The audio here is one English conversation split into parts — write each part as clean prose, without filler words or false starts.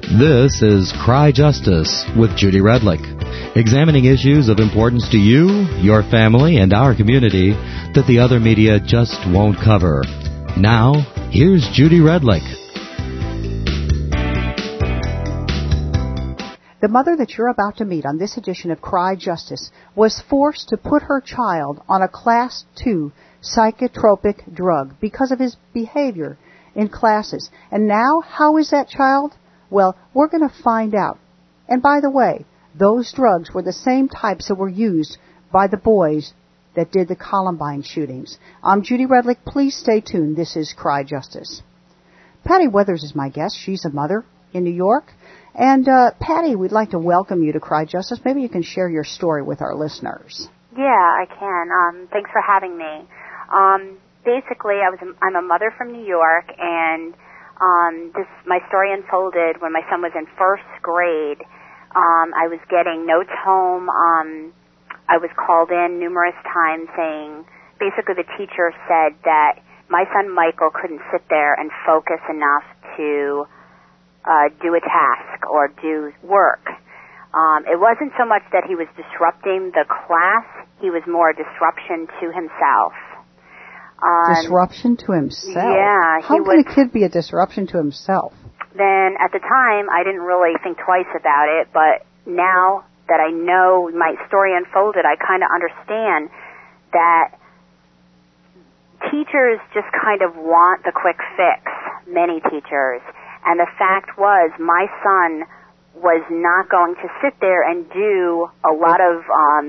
This is Cry Justice with Judy Redlick, examining issues of importance to you, your family, and our community that the other media just won't cover. Now, here's Judy Redlick. The mother that you're about to meet on this edition of Cry Justice was forced to put her child on a Class 2 psychotropic drug because of his behavior in classes. And now, how is that child? Well, we're going to find out. And by the way, those drugs were the same types that were used by the boys that did the Columbine shootings. I'm Judy Redlick. Please stay tuned. This is Cry Justice. Patty Weathers is my guest. She's a mother in New York. And, Patty, we'd like to welcome you to Cry Justice. Maybe you can share your story with our listeners. Yeah, I can. Thanks for having me. Basically, I'm a mother from New York, and my story unfolded when my son was in first grade. I was getting notes home. I was called in numerous times saying, basically the teacher said that my son Michael couldn't sit there and focus enough to do a task or do work. It wasn't so much that he was disrupting the class, he was more a disruption to himself. Disruption to himself? Yeah. How can a kid be a disruption to himself? Then at the time, I didn't really think twice about it, but now that I know my story unfolded, I kind of understand that teachers just kind of want the quick fix, many teachers. And the fact was, my son was not going to sit there and do a lot of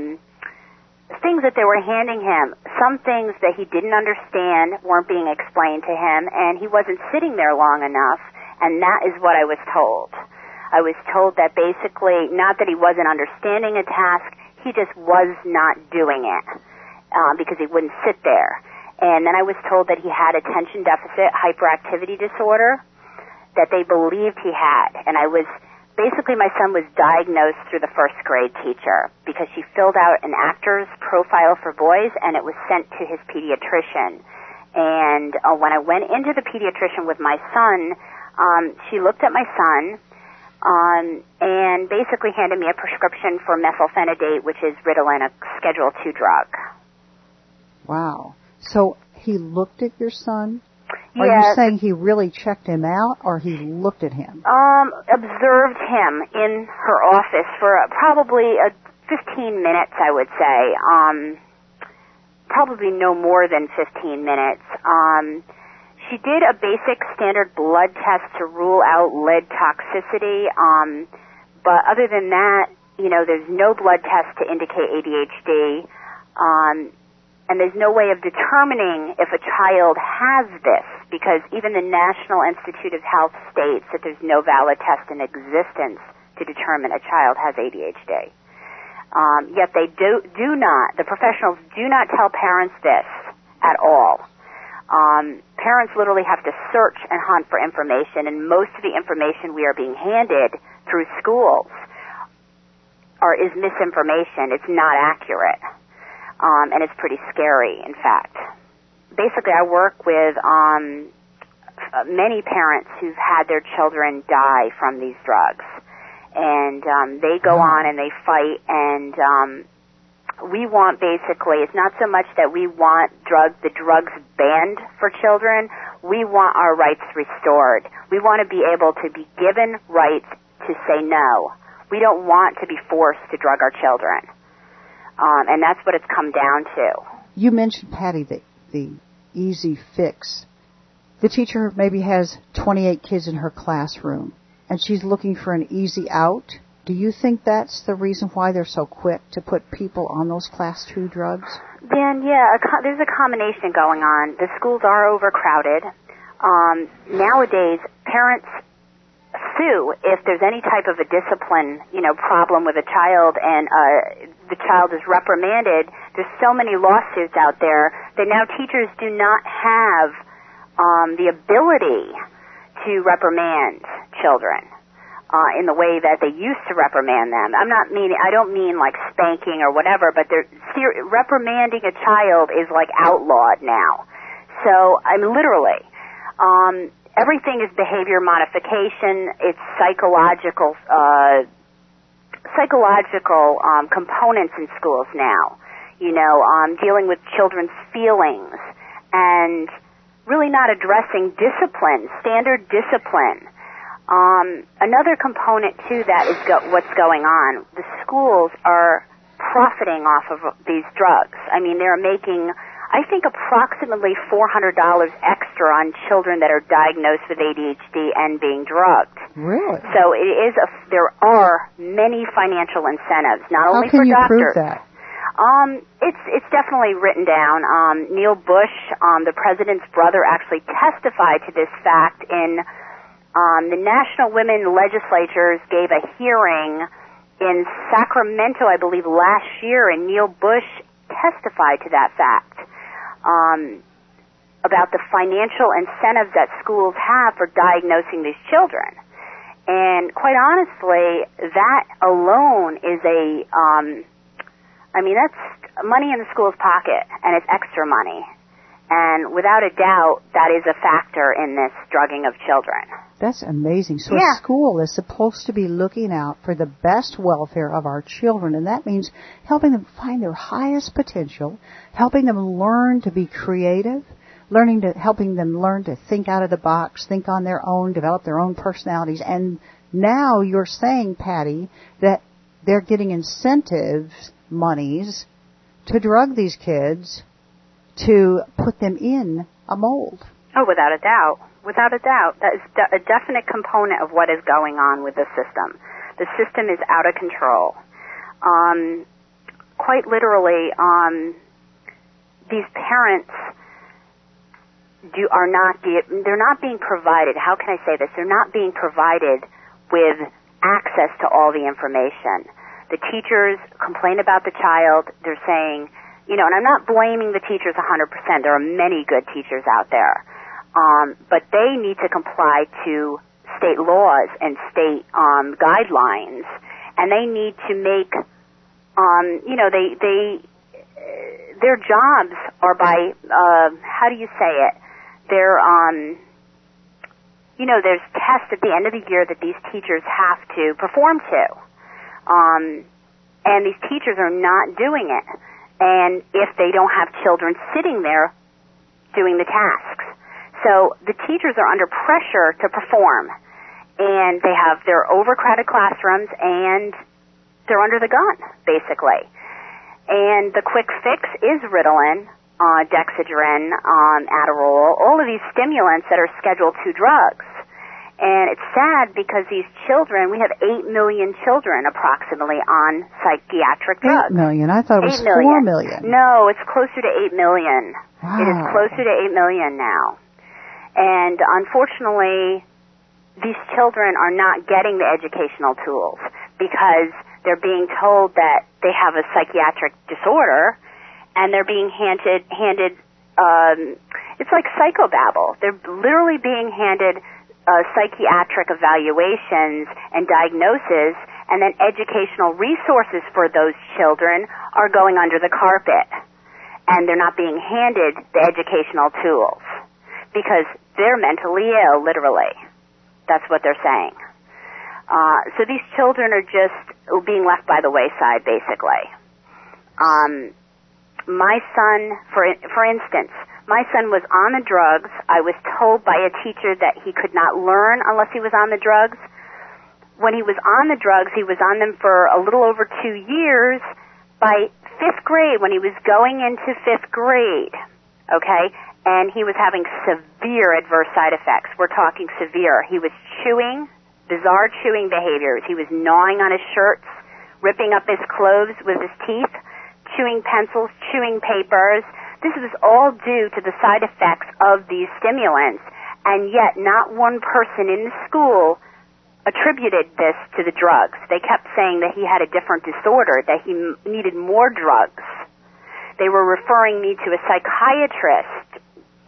things that they were handing him. Some things that he didn't understand weren't being explained to him, and he wasn't sitting there long enough, and that is what I was told. I was told that basically, not that he wasn't understanding a task, he just was not doing it because he wouldn't sit there. And then I was told that he had attention deficit hyperactivity disorder that they believed he had. And basically my son was diagnosed through the first grade teacher because she filled out an actor's profile for boys and it was sent to his pediatrician. And when I went into the pediatrician with my son, she looked at my son and basically handed me a prescription for methylphenidate, which is Ritalin, a Schedule II drug. Wow. So he looked at your son? Yeah. Are you saying he really checked him out, or he looked at him? Observed him in her office for probably 15 minutes, I would say. Probably no more than 15 minutes. She did a basic standard blood test to rule out lead toxicity, but other than that, there's no blood test to indicate ADHD. And there's no way of determining if a child has this, because even the National Institute of Health states that there's no valid test in existence to determine a child has ADHD. Yet they do not, the professionals do not tell parents this at all. Parents literally have to search and hunt for information, and most of the information we are being handed through schools is misinformation. It's not accurate. And it's pretty scary, in fact. Basically, I work with many parents who've had their children die from these drugs. And they go on and they fight, and we want basically, it's not so much that we want the drugs banned for children, we want our rights restored. We want to be able to be given rights to say no. We don't want to be forced to drug our children. And that's what it's come down to. You mentioned, Patty, the easy fix. The teacher maybe has 28 kids in her classroom, and she's looking for an easy out. Do you think that's the reason why they're so quick to put people on those Class 2 drugs? Dan, yeah, there's a combination going on. The schools are overcrowded. Nowadays, parents sue if there's any type of a discipline, problem with a child, and the child is reprimanded. There's so many lawsuits out there that now teachers do not have the ability to reprimand children in the way that they used to reprimand them. I don't mean like spanking or whatever, but reprimanding a child is like outlawed now. So I'm literally. everything is behavior modification. It's psychological components in schools now. Dealing with children's feelings and really not addressing discipline, standard discipline. Another component to that is what's going on. The schools are profiting off of these drugs. I mean, they're making, I think, approximately $400 extra on children that are diagnosed with ADHD and being drugged. Really? So there are many financial incentives, not only How for can you doctors. prove that? It's definitely written down. Neil Bush, the president's brother, actually testified to this fact in the National Women Legislatures gave a hearing in Sacramento, I believe, last year, and Neil Bush testified to that fact about the financial incentives that schools have for diagnosing these children. And quite honestly, that alone is that's money in the school's pocket, and it's extra money. And without a doubt, that is a factor in this drugging of children. That's amazing. So a school is supposed to be looking out for the best welfare of our children, and that means helping them find their highest potential, helping them learn to be creative, helping them learn to think out of the box, think on their own, develop their own personalities. And now you're saying, Patty, that they're getting incentives, monies, to drug these kids to put them in a mold. Oh, without a doubt. Without a doubt. That is a definite component of what is going on with the system. The system is out of control. Quite literally, these parents they're not being provided, how can I say this? They're not being provided with access to all the information. The teachers complain about the child. They're saying, and I'm not blaming the teachers 100%. There are many good teachers out there. But they need to comply to state laws and state guidelines, and they need to make, their jobs are by, how do you say it? They're, there's tests at the end of the year that these teachers have to perform to, and these teachers are not doing it. And if they don't have children sitting there doing the tasks. So the teachers are under pressure to perform, and they have their overcrowded classrooms, and they're under the gun, basically. And the quick fix is Ritalin, Dexedrine, Adderall, all of these stimulants that are Schedule II drugs. And it's sad because these children, we have 8 million children approximately on psychiatric drugs. 8 million? I thought it was 4 million. No, it's closer to 8 million. Wow. It is closer to 8 million now. And unfortunately, these children are not getting the educational tools because they're being told that they have a psychiatric disorder, and they're being handed it's like psychobabble. They're literally being handed psychiatric evaluations and diagnoses, and then educational resources for those children are going under the carpet, and they're not being handed the educational tools because they're mentally ill, literally. That's what they're saying. So these children are just being left by the wayside, basically. My son, for instance, my son was on the drugs. I was told by a teacher that he could not learn unless he was on the drugs. When he was on the drugs, he was on them for a little over 2 years. By 5th grade, when he was going into 5th grade, okay, and he was having severe adverse side effects. We're talking severe. He was chewing, bizarre chewing behaviors. He was gnawing on his shirts, ripping up his clothes with his teeth, chewing pencils, chewing papers. This was all due to the side effects of these stimulants, and yet not one person in the school attributed this to the drugs. They kept saying that he had a different disorder, that he needed more drugs. They were referring me to a psychiatrist.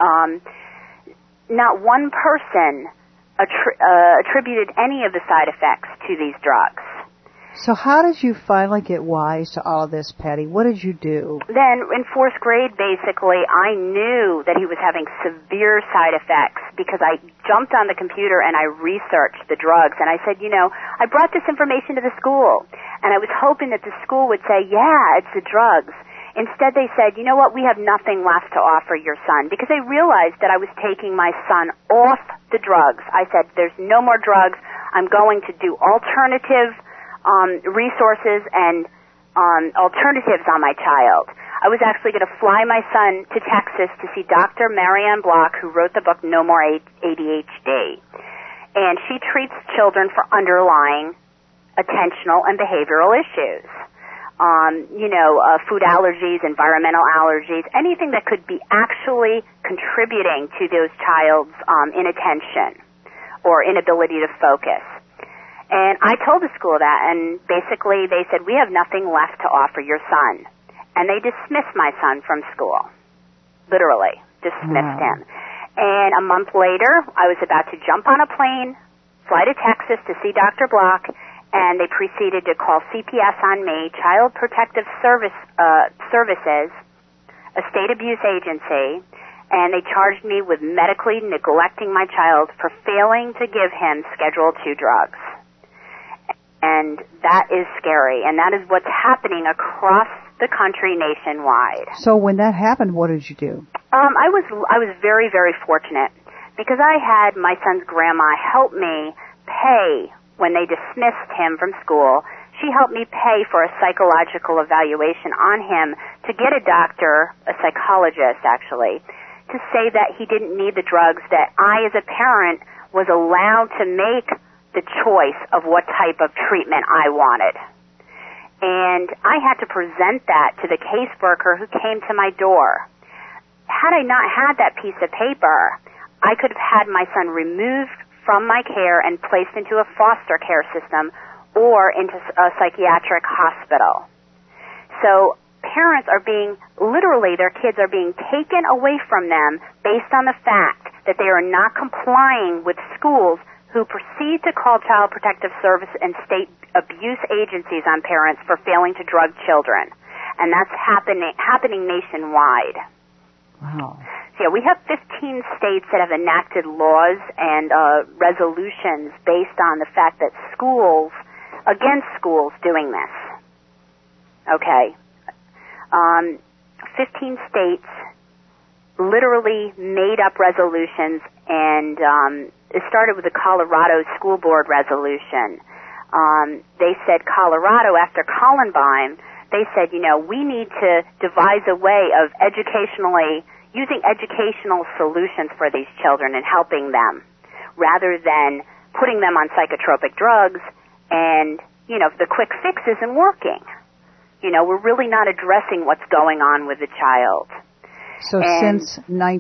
Not one person attributed any of the side effects to these drugs. So how did you finally get wise to all of this, Patty? What did you do? Then in 4th grade, basically, I knew that he was having severe side effects because I jumped on the computer and I researched the drugs. And I said, I brought this information to the school. And I was hoping that the school would say, yeah, it's the drugs. Instead, they said, you know what, we have nothing left to offer your son, because they realized that I was taking my son off the drugs. I said, there's no more drugs. I'm going to do alternative resources and alternatives on my child. I was actually going to fly my son to Texas to see Dr. Marianne Block, who wrote the book No More ADHD. And she treats children for underlying attentional and behavioral issues. Food allergies, environmental allergies, anything that could be actually contributing to those child's inattention or inability to focus. And I told the school that, and basically they said, we have nothing left to offer your son. And they dismissed my son from school. Literally, dismissed him. And a month later, I was about to jump on a plane, fly to Texas to see Dr. Block, and they proceeded to call CPS on me, Child Protective Services, a state abuse agency, and they charged me with medically neglecting my child for failing to give him Schedule II drugs. And that is scary, and that is what's happening across the country nationwide. So when that happened, what did you do? I was very, very fortunate because I had my son's grandma help me pay when they dismissed him from school. She helped me pay for a psychological evaluation on him to get a doctor, a psychologist actually, to say that he didn't need the drugs, that I as a parent was allowed to make the choice of what type of treatment I wanted. And I had to present that to the caseworker who came to my door. Had I not had that piece of paper, I could have had my son removed from my care and placed into a foster care system or into a psychiatric hospital. So parents are literally their kids are being taken away from them based on the fact that they are not complying with schools who proceed to call Child Protective Service and state abuse agencies on parents for failing to drug children. And that's happening nationwide. Wow. So, we have 15 states that have enacted laws and resolutions based on the fact that against schools doing this. Okay. 15 states literally made up resolutions, and it started with the Colorado School Board resolution. They said Colorado, after Columbine, they said, we need to devise a way of using educational solutions for these children and helping them, rather than putting them on psychotropic drugs and, the quick fix isn't working. We're really not addressing what's going on with the child. So since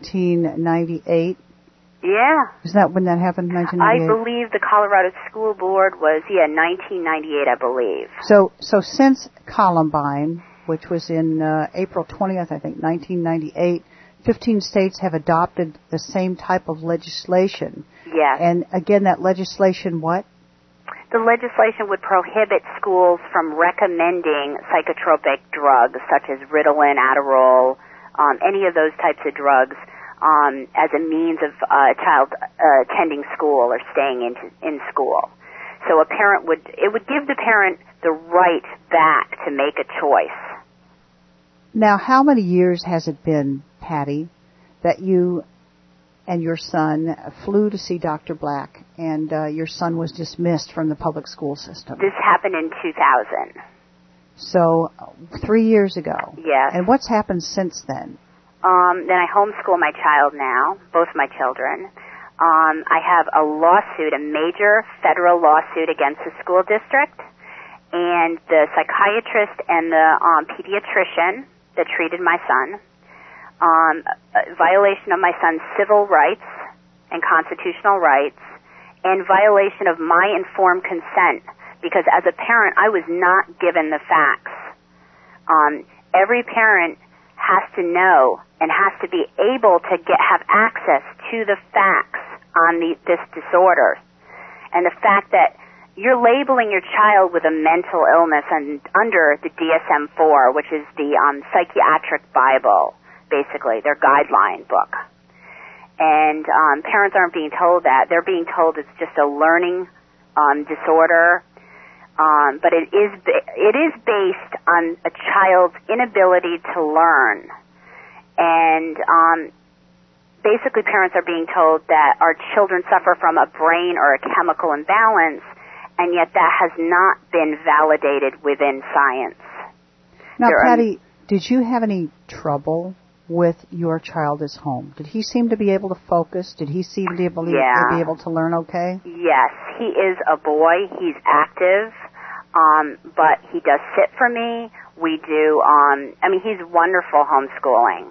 1998? Yeah. Is that when that happened, 1998? I believe the Colorado School Board was, 1998, I believe. So since Columbine, which was in April 20th, I think, 1998, 15 states have adopted the same type of legislation. Yes. And again, that legislation what? The legislation would prohibit schools from recommending psychotropic drugs such as Ritalin, Adderall, any of those types of drugs as a means of a child attending school or staying in school. So it would give the parent the right back to make a choice. Now, how many years has it been, Patty, that you and your son flew to see Dr. Black and your son was dismissed from the public school system? This happened in 2000. So 3 years ago. Yes. And what's happened since then? Then I homeschool my child now, both my children. I have a lawsuit, a major federal lawsuit against the school district and the psychiatrist and the pediatrician that treated my son. Violation of my son's civil rights and constitutional rights, and violation of my informed consent, because as a parent I was not given the facts. Every parent has to know and has to be able to have access to the facts on this disorder. And the fact that you're labeling your child with a mental illness under the DSM-4, which is the psychiatric Bible, basically, their guideline book. And parents aren't being told that. They're being told it's just a learning disorder, but it is based on a child's inability to learn. And basically parents are being told that our children suffer from a brain or a chemical imbalance, and yet that has not been validated within science. Now, Patty, did you have any trouble with your child at home? Did he seem to be able to focus? Did he seem to be able to learn okay? Yes, he is a boy. He's active, but he does sit for me. We do, he's wonderful homeschooling.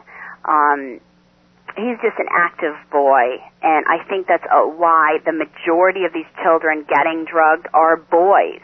He's just an active boy, and I think that's why the majority of these children getting drugged are boys.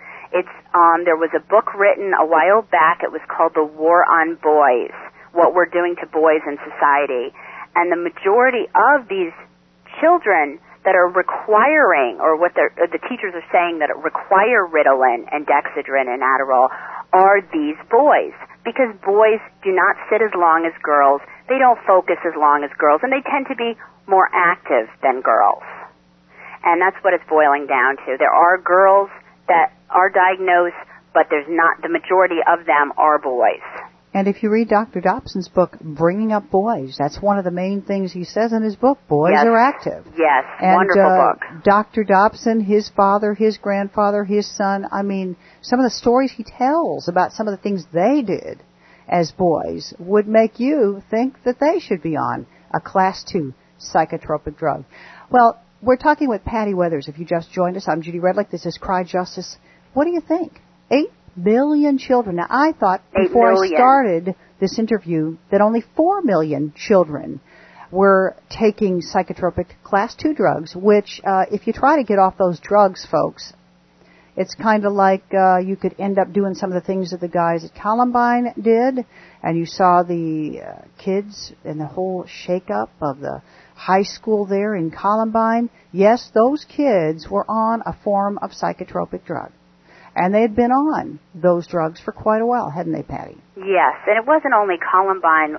There was a book written a while back. It was called The War on Boys, What We're Doing to Boys in Society. And the majority of these children that are requiring, or what the teachers are saying that require Ritalin and Dexedrine and Adderall, are these boys. Because boys do not sit as long as girls. They don't focus as long as girls, and they tend to be more active than girls. And that's what it's boiling down to. There are girls that are diagnosed, but there's not, the majority of them are boys. And if you read Dr. Dobson's book, Bringing Up Boys, that's one of the main things he says in his book. Boys are active. Yes, and, wonderful book. Dr. Dobson, his father, his grandfather, his son, some of the stories he tells about some of the things they did as boys would make you think that they should be on a Class 2 psychotropic drug. Well, we're talking with Patty Weathers. If you just joined us, I'm Judy Redlick. This is Cry Justice. What do you think? 8 million children. Now, I thought before I started this interview that only 4 million children were taking psychotropic Class 2 drugs, which, if you try to get off those drugs, folks, it's kind of like you could end up doing some of the things that the guys at Columbine did, and you saw the kids and the whole shake-up of the high school there in Columbine. Yes, those kids were on a form of psychotropic drug. And they had been on those drugs for quite a while, hadn't they, Patty? Yes, and it wasn't only Columbine.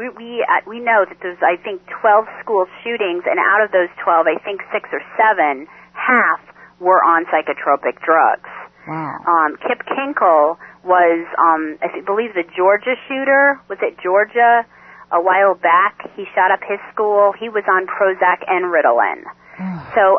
We know that there's, I think, 12 school shootings, and out of those 12, I think 6 or 7, half were on psychotropic drugs. Wow. Kip Kinkle was, I believe, the Georgia shooter. Was it Georgia? A while back, he shot up his school. He was on Prozac and Ritalin. So,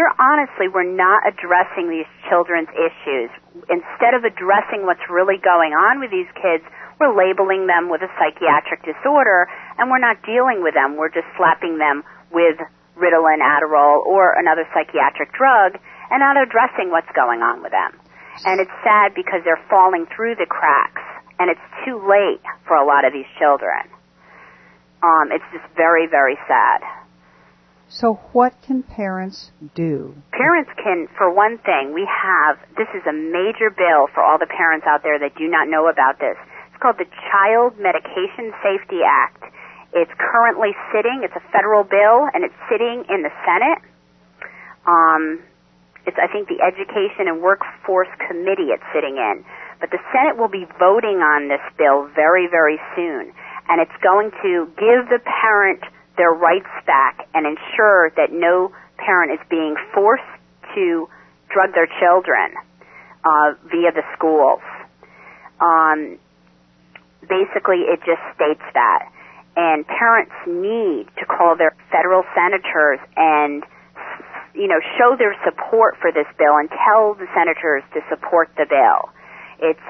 we're not addressing these children's issues. Instead of addressing what's really going on with these kids, we're labeling them with a psychiatric disorder, and we're not dealing with them. We're just slapping them with Ritalin, Adderall, or another psychiatric drug, and not addressing what's going on with them. And it's sad because they're falling through the cracks, and it's too late for a lot of these children. It's just very, very sad. So what can parents do? Parents can, for one thing, this is a major bill for all the parents out there that do not know about this. It's called the Child Medication Safety Act. It's currently it's a federal bill, and it's sitting in the Senate. It's, I think, the Education and Workforce Committee it's sitting in. But the Senate will be voting on this bill very, very soon. And it's going to give the parent their rights back and ensure that no parent is being forced to drug their children via the schools. Basically, it just states that. And parents need to call their federal senators and, show their support for this bill and tell the senators to support the bill. It's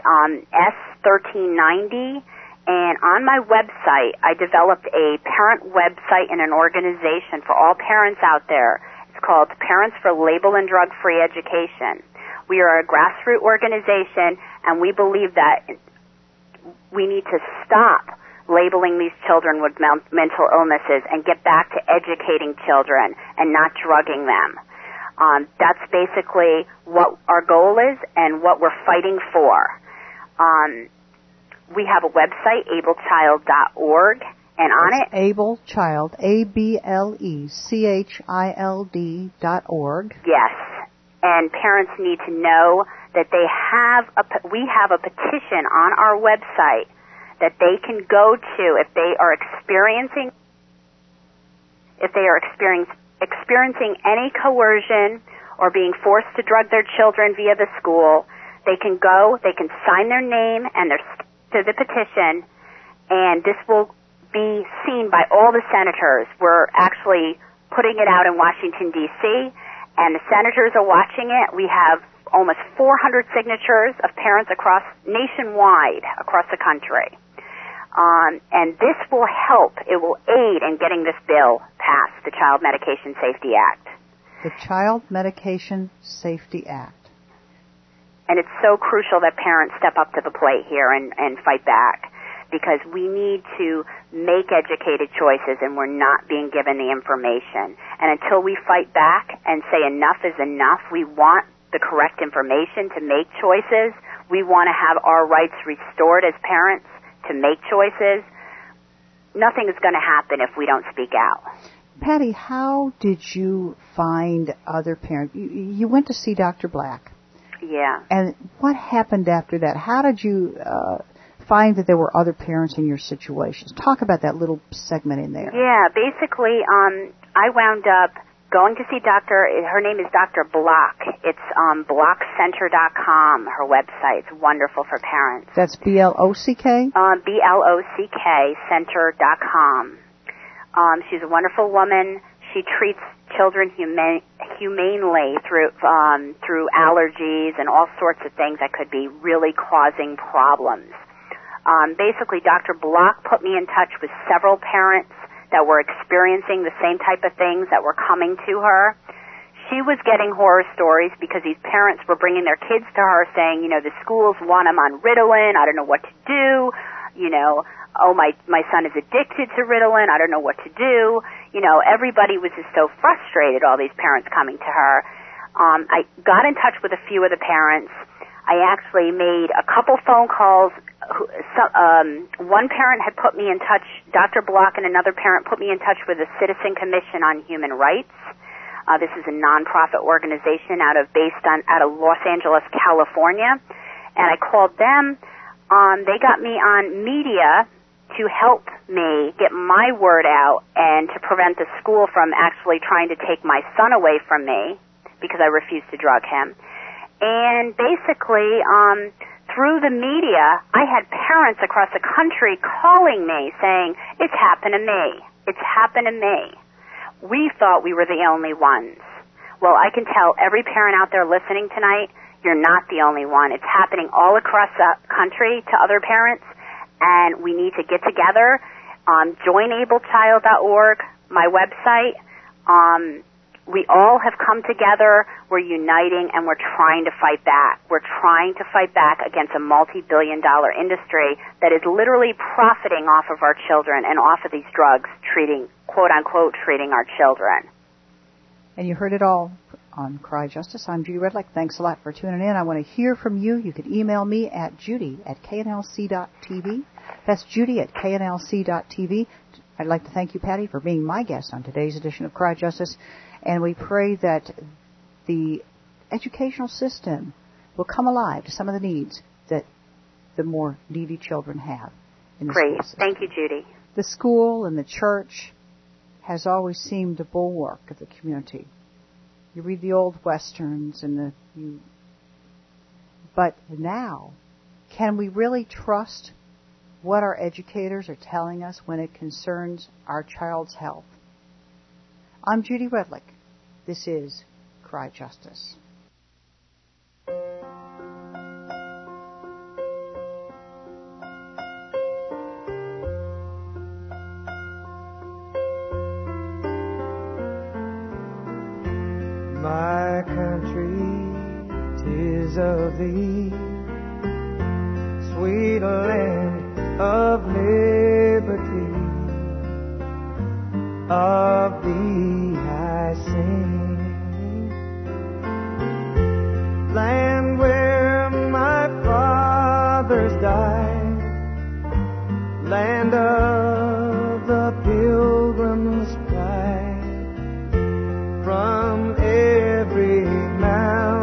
S1390. And on my website, I developed a parent website and an organization for all parents out there. It's called Parents for Label and Drug-Free Education. We are a grassroots organization, and we believe that we need to stop labeling these children with mental illnesses and get back to educating children and not drugging them. That's basically what our goal is and what we're fighting for. We have a website, ablechild.org, and on it... Ablechild, ABLECHILD.org. Yes. and parents need to know that we have a petition on our website that they can go to if they are experiencing any coercion or being forced to drug their children via the school. They can go, they can sign their name and their to the petition, and this will be seen by all the senators. We're actually putting it out in Washington, D.C., and the senators are watching it. We have almost 400 signatures of parents nationwide across the country. And this will help. It will aid in getting this bill passed, the Child Medication Safety Act. The Child Medication Safety Act. And it's so crucial that parents step up to the plate here and fight back, because we need to make educated choices, and we're not being given the information. And until we fight back and say enough is enough, we want the correct information to make choices. We want to have our rights restored as parents to make choices. Nothing is going to happen if we don't speak out. Patty, how did you find other parents? You went to see Dr. Black. Yeah. And what happened after that? How did you find that there were other parents in your situations? Talk about that little segment in there. Yeah, basically, I wound up going to see her name is Dr. Block. It's blockcenter.com, her website. It's wonderful for parents. That's B-L-O-C-K? B-L-O-C-K, center.com. She's a wonderful woman. She treats children humanely through allergies and all sorts of things that could be really causing problems. Basically, Dr. Block put me in touch with several parents that were experiencing the same type of things that were coming to her. She was getting horror stories because these parents were bringing their kids to her saying, the schools want them on Ritalin. I don't know what to do. Oh, my son is addicted to Ritalin. I don't know what to do. Everybody was just so frustrated, all these parents coming to her. I got in touch with a few of the parents. I actually made a couple phone calls. One parent had put me in touch, Dr. Block and another parent put me in touch with the Citizen Commission on Human Rights. This is a nonprofit organization based out of Los Angeles, California. And I called them. They got me on media to help me get my word out and to prevent the school from actually trying to take my son away from me because I refused to drug him. And basically, through the media, I had parents across the country calling me saying, it's happened to me. It's happened to me. We thought we were the only ones. Well, I can tell every parent out there listening tonight, you're not the only one. It's happening all across the country to other parents, and we need to get together. JoinAbleChild.org, my website. We all have come together. We're uniting, and we're trying to fight back. We're trying to fight back against a multi-billion-dollar industry that is literally profiting off of our children and off of these drugs, quote-unquote, treating our children. And you heard it all on Cry Justice. I'm Judy Redlick. Thanks a lot for tuning in. I want to hear from you. You can email me at judy@knlc.tv. That's judy@knlc.tv. I'd like to thank you, Patty, for being my guest on today's edition of Cry Justice. And we pray that the educational system will come alive to some of the needs that the more needy children have in the school system. Thank you, Judy. The school and the church has always seemed a bulwark of the community. You read the old westerns but now, can we really trust what our educators are telling us when it concerns our child's health? I'm Judy Redlick. This is Cry Justice. My country, 'tis of thee, sweet land of liberty, of thee I sing. Land where my fathers died, land of the pilgrim's pride, from every mountain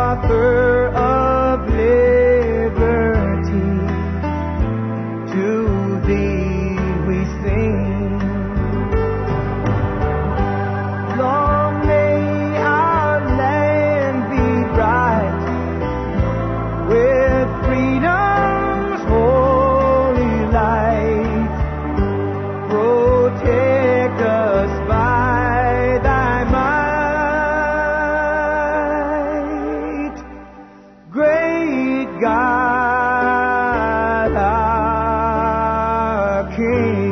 author of liberty, to thee we sing. Long may our land be bright with freedom's holy light. Protect us by thy might, great God, our King.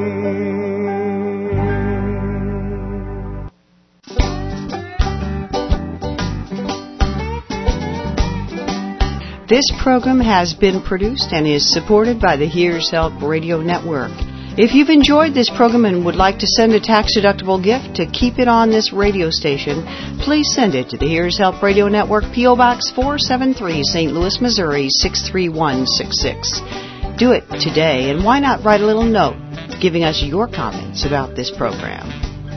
This program has been produced and is supported by the Here's Help Radio Network. If you've enjoyed this program and would like to send a tax-deductible gift to keep it on this radio station, please send it to the Here's Help Radio Network, P.O. Box 473, St. Louis, Missouri, 63166. Do it today, and why not write a little note giving us your comments about this program.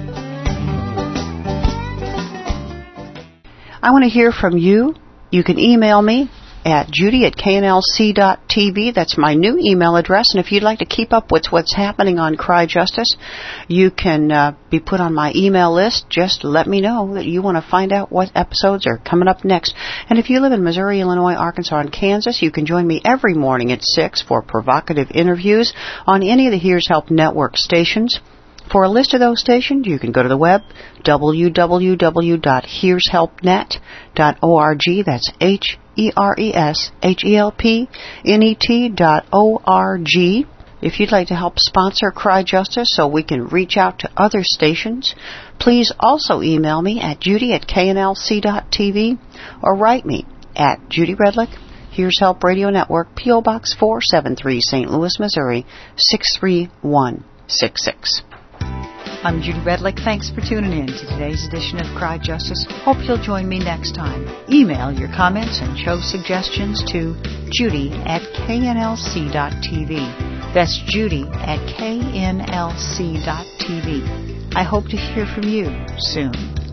I want to hear from you. You can email me at judy@knlc.tv. That's my new email address. And if you'd like to keep up with what's happening on Cry Justice, you can be put on my email list. Just let me know that you want to find out what episodes are coming up next. And if you live in Missouri, Illinois, Arkansas, and Kansas, you can join me every morning at 6 for provocative interviews on any of the Here's Help Network stations. For a list of those stations, you can go to the web, www.hereshelpnet.org. That's HERESHELPNET.org. If you'd like to help sponsor Cry Justice so we can reach out to other stations, please also email me at judy@knlc.tv or write me at Judy Redlick, Here's Help Radio Network, P.O. Box 473, St. Louis, Missouri, 63166. I'm Judy Redlick. Thanks for tuning in to today's edition of Cry Justice. Hope you'll join me next time. Email your comments and show suggestions to judy@knlc.tv. That's judy@knlc.tv. I hope to hear from you soon.